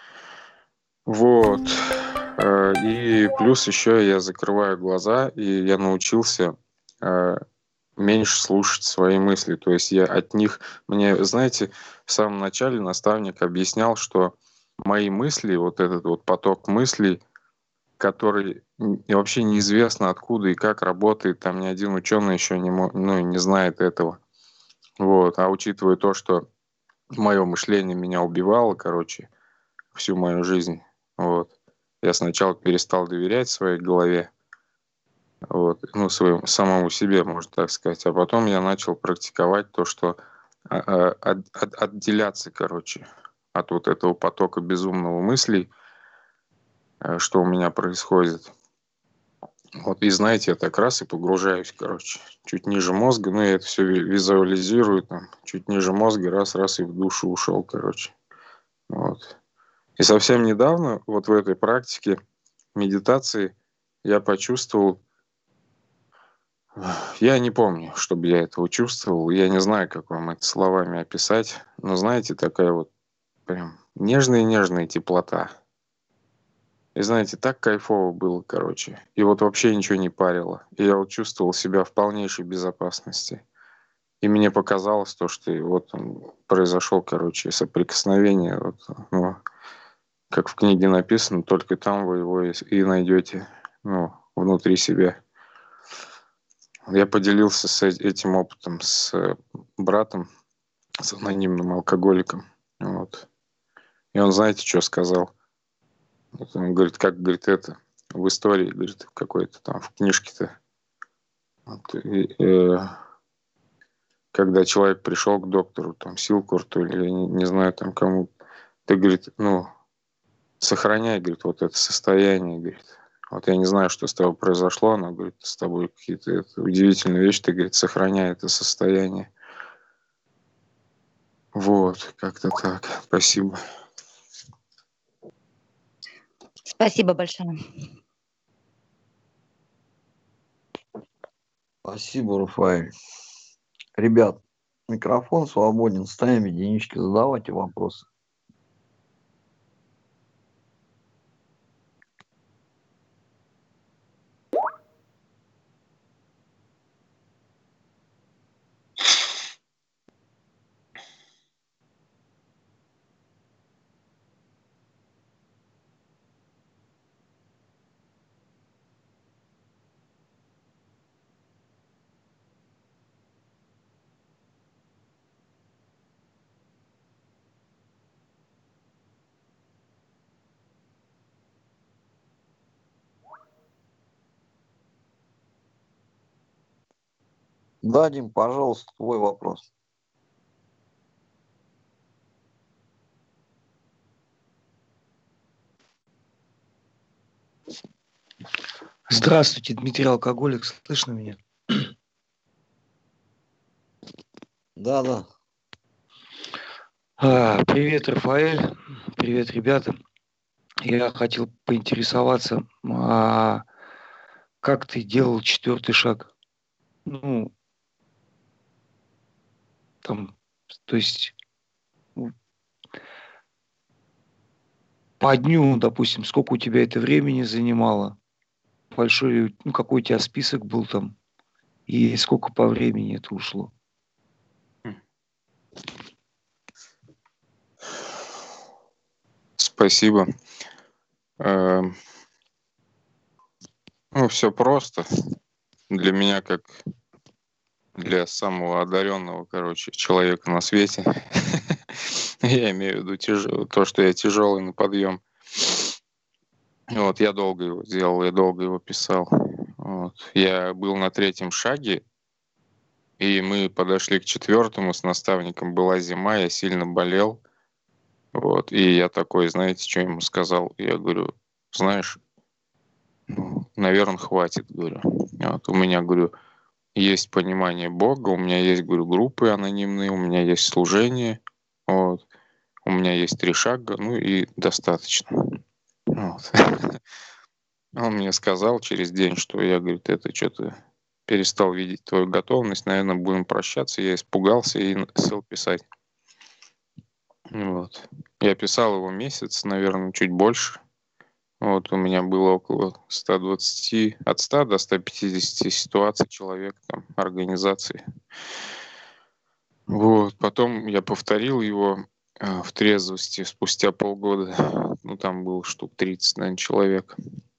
S2: Вот. Э, И плюс еще я закрываю глаза, и я научился э, меньше слушать свои мысли. То есть я от них... Мне, знаете, в самом начале наставник объяснял, что мои мысли, вот этот вот поток мыслей, который н- и вообще неизвестно откуда и как работает, там ни один ученый еще не, мо- ну, не знает этого. Вот. А учитывая то, что мое мышление меня убивало, короче, всю мою жизнь, вот, я сначала перестал доверять своей голове, вот, ну, своему, самому себе, можно так сказать, а потом я начал практиковать то, что а, а, от- от- отделяться, короче, от вот этого потока безумного мыслей, э, что у меня происходит. Вот, и знаете, я так раз и погружаюсь, короче, чуть ниже мозга, ну, я это все визуализирую, там, чуть ниже мозга, раз-раз и в душу ушел, короче, вот. И совсем недавно, вот в этой практике медитации, я почувствовал, я не помню, чтобы я этого чувствовал, я не знаю, как вам это словами описать, но знаете, такая вот прям нежная-нежная теплота. И знаете, так кайфово было, короче. И вот вообще ничего не парило. И я вот чувствовал себя в полнейшей безопасности. И мне показалось то, что и вот он произошел, короче, соприкосновение, вот, ну, как в книге написано, только там вы его и, и найдете, ну, внутри себя. Я поделился с э- этим опытом с э, братом, с анонимным алкоголиком. Вот. И он, знаете, что сказал? Вот он говорит, как, говорит, это в истории, говорит, какой-то там в книжке-то. Вот, и, э, когда человек пришел к доктору, там, Силкурту или я не, не знаю, там, кому, ты, говорит, ну, сохраняй, говорит, вот это состояние, говорит. Вот я не знаю, что с тобой произошло, но, говорит, с тобой какие-то это, удивительные вещи, ты, говорит, сохраняй это состояние. Вот, как-то так. Спасибо.
S3: Спасибо большое.
S1: Спасибо, Рафаэль. Ребят, Микрофон свободен, ставим единички, задавайте вопросы. Да, Дим, пожалуйста, твой вопрос.
S4: Здравствуйте, Дмитрий Алкоголик, слышно меня?
S1: Да, да.
S4: А, привет, Рафаэль, привет, ребята. Я хотел поинтересоваться, а как ты делал четвертый шаг? Ну, там, то есть ну, по дню, допустим, сколько у тебя это времени занимало? Большой, ну, какой у тебя список был там? И сколько по времени это ушло?
S2: Спасибо. Эм, Ну, все просто. Для меня, как для самого одаренного, короче, человека на свете. Я имею в виду тяж- то, что я тяжелый на подъем. Вот, я долго его делал, я долго его писал. Вот. Я был на третьем шаге, и мы подошли к четвертому с наставником. Была зима, я сильно болел. Вот, и я такой, знаете, что ему сказал? Я говорю, знаешь, ну, наверное, хватит, говорю. Вот, у меня, говорю, есть понимание Бога, у меня есть, говорю, группы анонимные, у меня есть служение, вот, у меня есть три шага, ну и достаточно. Вот. Он мне сказал через день, что я, говорит, это что-то перестал видеть твою готовность, наверное, будем прощаться. Я испугался и сел писать. Вот. Я писал его месяц, наверное, чуть больше. Вот у меня было около ста двадцати, от ста до ста пятидесяти ситуаций человек, там, организаций. Вот. Потом я повторил его э, в трезвости спустя полгода. Ну, там было штук тридцать, наверное, человек.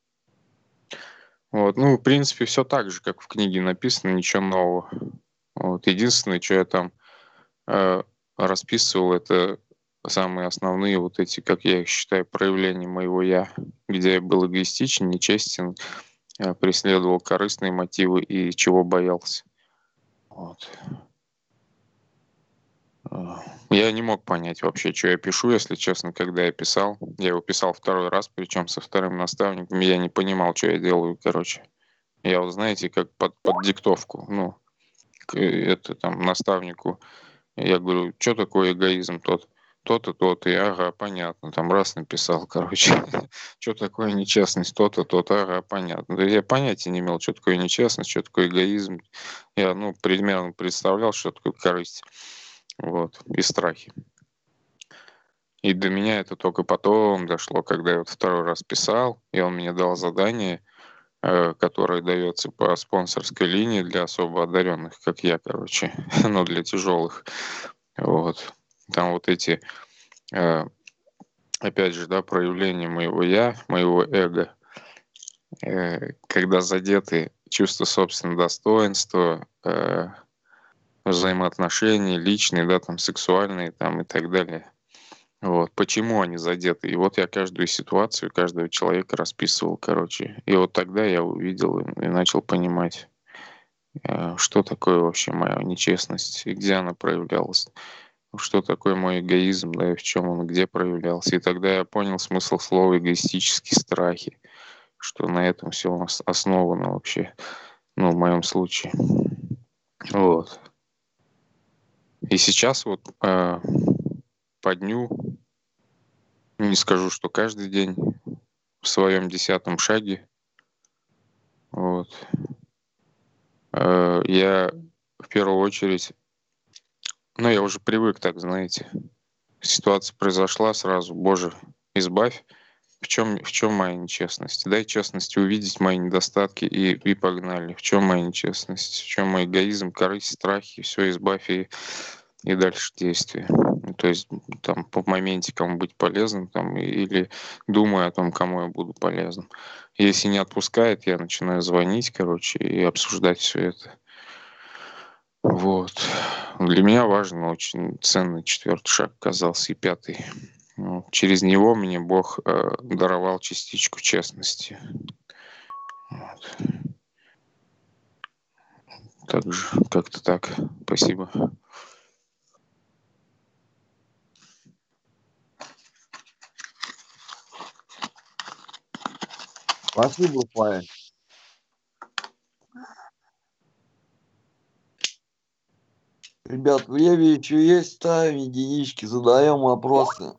S2: Вот. Ну, в принципе, все так же, как в книге написано, ничего нового. Вот. Единственное, что я там э, расписывал, это самые основные вот эти, как я их считаю, проявления моего «я», где я был эгоистичен, нечестен, э, преследовал корыстные мотивы и чего боялся. Вот. Э, Я не мог понять вообще, что я пишу, если честно, когда я писал. Я его писал второй раз, причем со вторым наставником. Я не понимал, что я делаю, короче. Я вот, знаете, как под, под диктовку, ну, к, это там наставнику. Я говорю, что такое эгоизм тот? То-то, то-то, и ага, понятно. Там раз написал, короче. Что такое нечестность? То-то, то-то, ага, понятно. Да я понятия не имел, что такое нечестность, что такое эгоизм. Я, ну, примерно представлял, что такое корысть. Вот, и страхи. И до меня это только потом дошло, когда я вот второй раз писал, и он мне дал задание, э, которое дается по спонсорской линии для особо одаренных, как я, короче, ну, для тяжелых. Вот. Там вот эти, э, опять же, да, проявления моего я, моего эго, э, когда задеты чувство собственного достоинства, э, взаимоотношения личные, да, там, сексуальные, там, и так далее. Вот. Почему они задеты? И вот я каждую ситуацию, каждого человека расписывал, короче. И вот тогда я увидел и, и начал понимать, э, что такое вообще моя нечестность, и где она проявлялась, что такое мой эгоизм, да, и в чем он, где проявлялся. И тогда я понял смысл слова эгоистические страхи, что на этом все основано вообще, ну, в моем случае. Вот. И сейчас вот э, по дню, не скажу, что каждый день, в своем десятом шаге, вот, э, я в первую очередь Ну, я уже привык так, знаете. Ситуация произошла сразу. Боже, избавь. В чем, в чем моя нечестность? Дай честности увидеть мои недостатки и, и погнали. В чем моя нечестность? В чем мой эгоизм, корысть, страхи? Все, избавь и, и дальше действия. Ну, то есть там по моменте кому быть полезным там, и- или думаю о том, кому я буду полезным. Если не отпускает, я начинаю звонить, короче, и обсуждать все это. Вот. Для меня важен, очень ценный четвертый шаг оказался и пятый. Ну, через него мне Бог э, даровал частичку честности. Вот. Так же, как-то так. Спасибо.
S1: Спасибо, Павел. Ребят, время еще есть, ставим единички, задаем вопросы.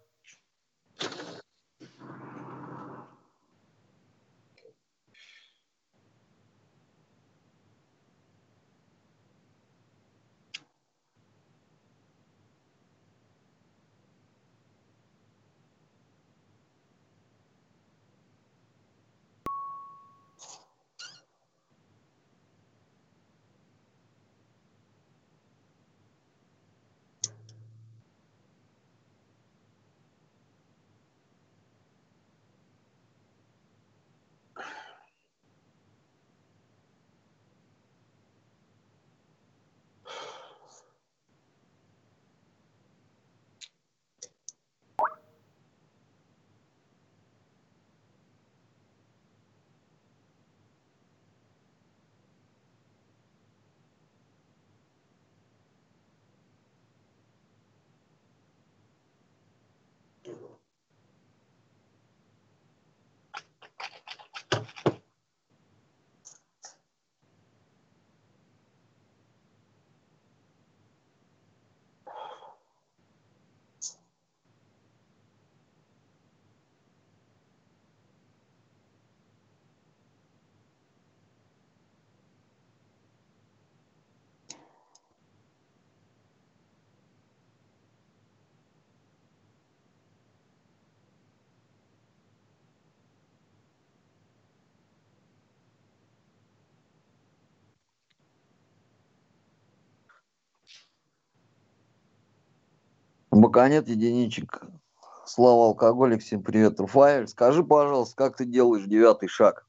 S1: Баканет, единичек. Слава алкоголик, всем привет. Рафаэль, скажи, пожалуйста, как ты делаешь девятый шаг?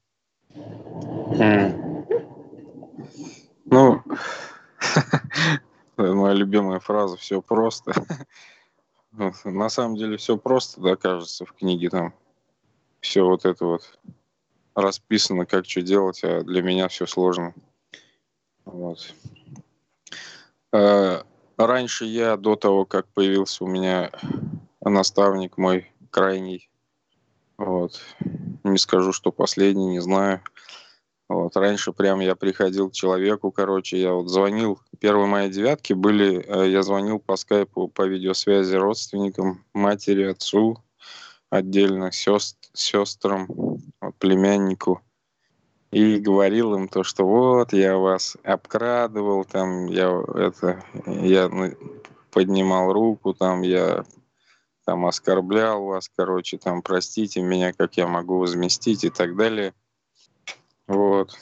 S2: М. Ну, моя любимая фраза «все просто». На самом деле все просто, да, кажется, в книге там все вот это вот расписано, как что делать, а для меня все сложно. Вот. А, Раньше я, до того, как появился у меня наставник мой крайний, вот, не скажу, что последний, не знаю. Вот, раньше прям я приходил к человеку, короче, я вот звонил, первые мои девятки были, э, я звонил по скайпу, по видеосвязи родственникам, матери, отцу, отдельно сест, сестрам, вот, племяннику. И говорил им то, что вот, я вас обкрадывал, там, я это, я ну, поднимал руку, там, я там оскорблял вас, короче, там, простите меня, как я могу возместить и так далее. Вот.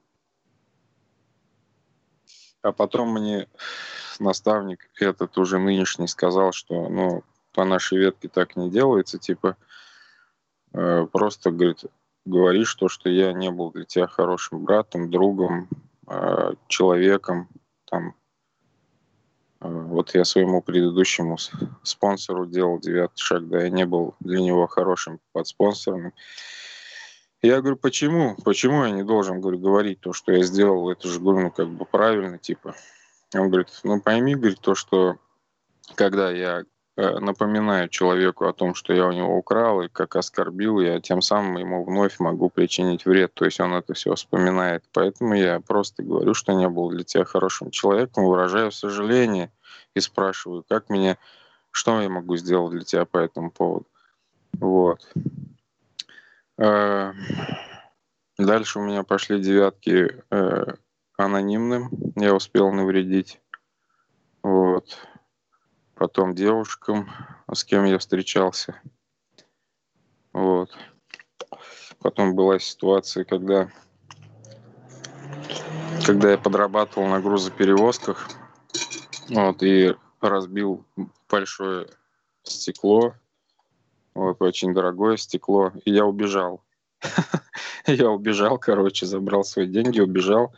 S2: А потом мне наставник этот уже нынешний сказал, что, ну, по нашей ветке так не делается, типа, э, просто, говорит, говоришь то, что я не был для тебя хорошим братом, другом, э, человеком, там, э, вот я своему предыдущему с- спонсору делал девятый шаг, да, я не был для него хорошим подспонсором. Я говорю, почему? Почему я не должен, говорю, говорить то, что я сделал? Это же, говорю, ну, как бы правильно, типа. Он говорит, ну, пойми, говорит, то, что когда я э, напоминаю человеку о том, что я у него украл и как оскорбил, я тем самым ему вновь могу причинить вред. То есть он это все вспоминает. Поэтому я просто говорю, что не был для тебя хорошим человеком, выражаю сожаление и спрашиваю, как мне, что я могу сделать для тебя по этому поводу. Вот. Э, Дальше у меня пошли девятки э, анонимным. Я успел навредить. Вот. потом девушкам, с кем я встречался. Вот. Потом была ситуация, когда, когда я подрабатывал на грузоперевозках, вот, и разбил большое стекло, вот, очень дорогое стекло, и я убежал. Я убежал, короче, забрал свои деньги, убежал.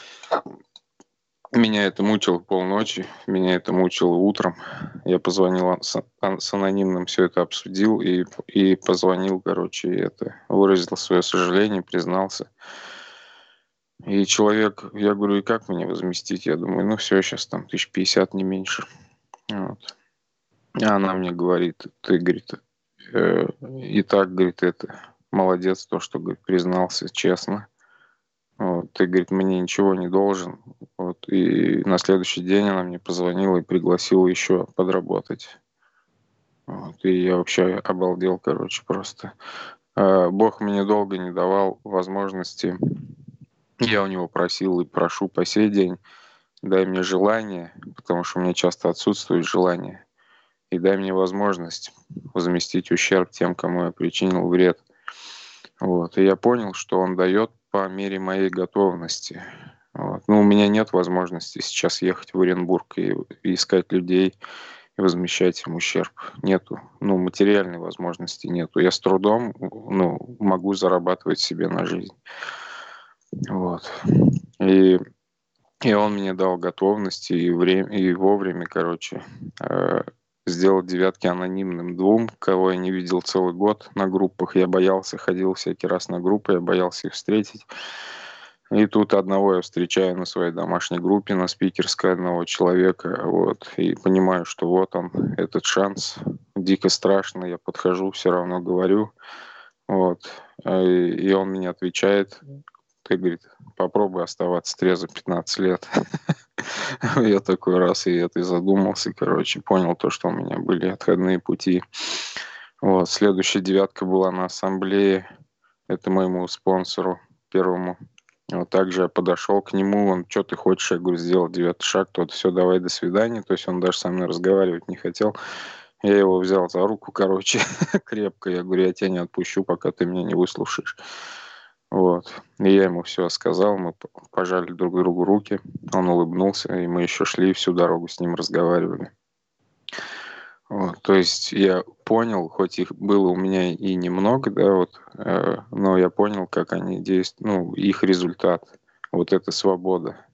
S2: Меня это мучило полночи, меня это мучило утром. Я позвонил с, с анонимным, все это обсудил и, и позвонил, короче, и это, выразил свое сожаление, признался. И человек, я говорю, и как мне возместить? Я думаю, ну все, сейчас там тысяч пятьдесят, не меньше. Вот. А она мне говорит, ты, говорит, э, и так, говорит, это, молодец, то, что, говорит, признался честно. Вот, ты, говорит, мне ничего не должен. Вот, и на следующий день она мне позвонила и пригласила еще подработать. Вот, и я вообще обалдел, короче, просто. А, Бог мне долго не давал возможности. Я у него просил и прошу по сей день, дай мне желание, потому что у меня часто отсутствует желание, и дай мне возможность возместить ущерб тем, кому я причинил вред. Вот. И я понял, что он дает по мере моей готовности. Вот. Ну, у меня нет возможности сейчас ехать в Оренбург и, и искать людей и возмещать им ущерб. Нету. Ну, материальной возможности нету. Я с трудом, ну, могу зарабатывать себе на жизнь. Вот. И, и он мне дал готовность и, время, и вовремя, короче, э, сделать девятки анонимным двум, кого я не видел целый год на группах. Я боялся, ходил всякий раз на группы, я боялся их встретить. И тут одного я встречаю на своей домашней группе, на спикерской одного человека, вот, и понимаю, что вот он, этот шанс. Дико страшно, я подхожу, все равно говорю, вот, и, и он мне отвечает, ты, говорит, попробуй оставаться трезвым пятнадцать лет. Я такой раз и это и задумался, короче, понял то, что у меня были отходные пути. Вот, следующая девятка была на ассамблее, это моему спонсору первому. Вот также я подошел к нему, он, что ты хочешь, я говорю, сделал девятый шаг, тот, все, давай, до свидания, то есть он даже со мной разговаривать не хотел. Я его взял за руку, короче, крепко, я говорю, я тебя не отпущу, пока ты меня не выслушаешь. Вот. И я ему все сказал, мы пожали друг другу руки, он улыбнулся, и мы еще шли всю дорогу с ним разговаривали. Вот. То есть я понял, хоть их было у меня и немного, да, вот, э, но я понял, как они действуют, ну, их результат. Вот это свобода.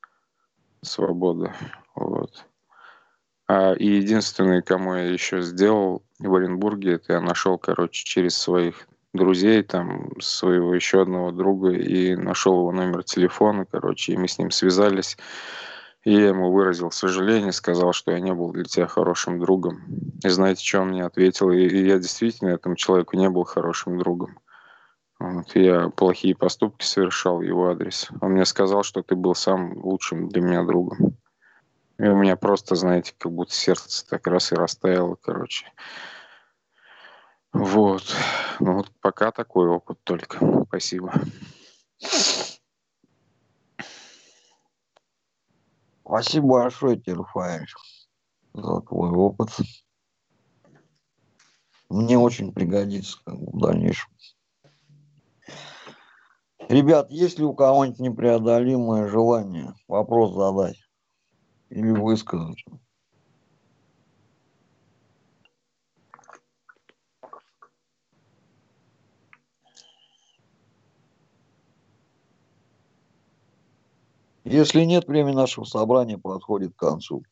S2: Свобода. Вот. А, и единственный, кому я еще сделал в Оренбурге, это я нашел, короче, через своих друзей, там, своего еще одного друга, и нашел его номер телефона, короче, и мы с ним связались. И я ему выразил сожаление, сказал, что я не был для тебя хорошим другом. И знаете, что он мне ответил? И, и я действительно этому человеку не был хорошим другом. Вот, я плохие поступки совершал в его адрес. Он мне сказал, что ты был самым лучшим для меня другом. И у меня просто, знаете, как будто сердце так раз и растаяло, короче. Вот. Ну вот пока такой опыт только. Спасибо.
S1: Спасибо большое тебе, Рафаэль, за твой опыт. Мне очень пригодится как бы, в дальнейшем. Ребят, есть ли у кого-нибудь непреодолимое желание вопрос задать или высказать? Если нет, время нашего собрания подходит к концу.